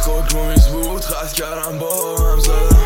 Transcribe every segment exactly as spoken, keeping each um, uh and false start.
دیسکو رو میز بود خط کردم با هم زدم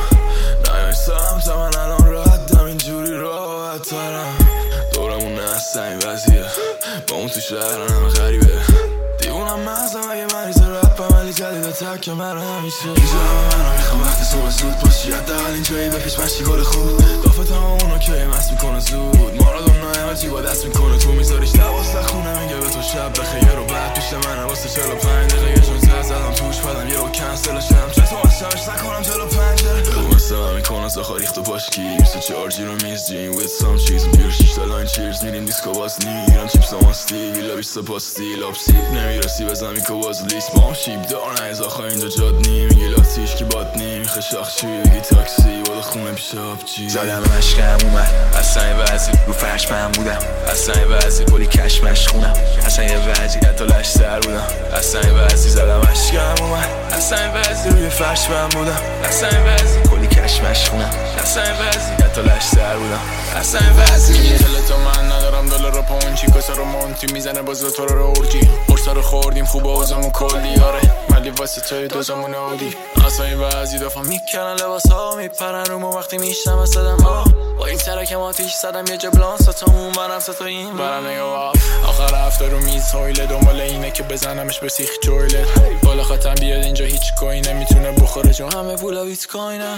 نیایستم تا من الان ردم اینجوری راحت ترم دورمون نسته این وضعیه با اون تو شهرن همه غریبه دیوونم مغزم اگه مریض رپم ولی جدید تک من همیشه اینجا منو میخوام وقتی صبح زود باشی حداقل اینجایی بپیش مشتی گل خوب دافت هم اونو که مست میکنه زود مارادونا همه با دست میکنه تو میذاریش دوازده خونه میگه به تو شب بخیر و بعد پیش منه واسه چهل و پنج دقیقه یه جون زد زدم توش بدم یه رو کنسلشم چطور واسمش نکنم جلو پنجره رو مثل من میکنه زخار ریخت و پاشکی بیست و چهار جی رو میز جین with some cheese بیر شیش تا لاین چیرز میریم دیسکو باز نیرم چیپس و ماستی ویلا بیست پاستی لاب سیب نمیرسی بزن میکو باز لیست با هم شیب دار نیز آخه اینجا جاد نی میگی لاتیش که باد نی میخه شاخچی بگی تاکسی بالا خونه پیش آبچی زدم مشکم اومد اصلا یه وضعی رو فرش من بودم اصلا یه وضعی کلی کش مشخونم اصلا یه وضعیت و لش سر بودم اصلا یه وضعی زدم مشکم اومد اصلا یه وضعی روی فرش من بودم اصلا یه وضعی کلی کش مشخونم اصلا یه وضعیت و لش سر بودم اصلا یه وضعی میگه تو من ندارم دلار رو پونچی کسا رو مونتی میزنه باز تو رو اورجی برسا رو خوردیم خوبه اوزمون کلی آره ولی واسه توی دوزمون اودی اصلا این وضعی دفعه میکنن لباس ها میپرن رو ما وقتی میشنم صدم ها با این ترکم آتیش زدم یه جبلان ستامون منم ستا این برم نگاه آخر هفته رو میز هایله دنبال اینه که بزنمش به سیخ جویله بالا خطم بیاد اینجا هیچ کوی نمیتونه بخوره چون همه پولا بیت کوینه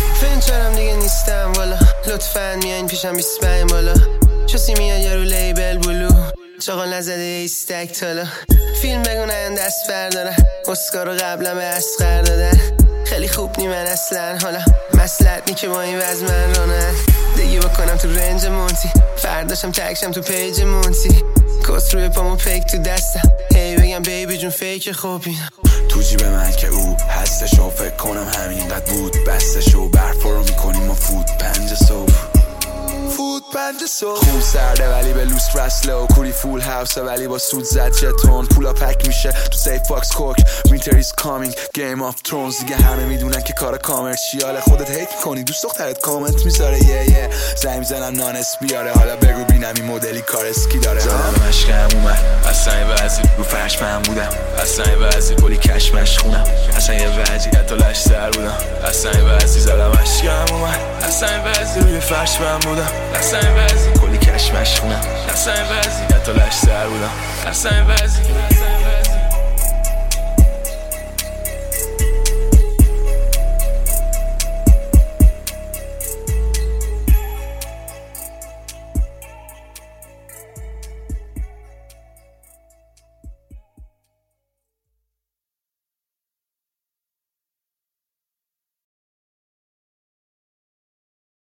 فنچرم دیگه نیستم والا لطفاً میاین پیشم بیست پنج بالا چسی میاد یارو لیبل بلو چاقال نزده ایستک تالا فیلم بگو نیان دست بردارن اسکارو قبلا به اسقر دادن خیلی خوب نی من اصلا حالا مسلط نی که با این وز من رانن دیگه بکنم تو رنج مونتی فرداشم تکشم تو پیج مونتی کس روی پامو پیک تو دستم هی بگم بیبی جون فیک خوبی تو جیب من که او هستشو فکر کنم همینقدر بود بستشو برف رو میکنیم ما فود پنج صبح فود پنج صبح خون سرده ولی به لوس رسلو کوری فول هاوسه ولی با سود زد جتون پولا پک میشه تو سیف باکس کوک وینتر ایز کامینگ گیم آف ترونز دیگه همه میدونن که کار کامرشیاله خودت هیت میکنی دوست دخترت کامنت میذاره یه یه زنگ زنم نانس بیاره حالا بگو بینم این مدلی کار اسکی داره زدم مشکم اومد اصلا یه وضعی رو فرش من بودم اصلا یه وضعی کلی کش مشخونم اصلا یه وضعیت و لش سر بودم اصلا یه وضعی زدم مشکم اومد اصلا یه وضعی روی فرش من بودم اصلا یه وضعی کلی کش مشخونم اصلا یه وضعیت و لش سر بودم اصلا یه وضعی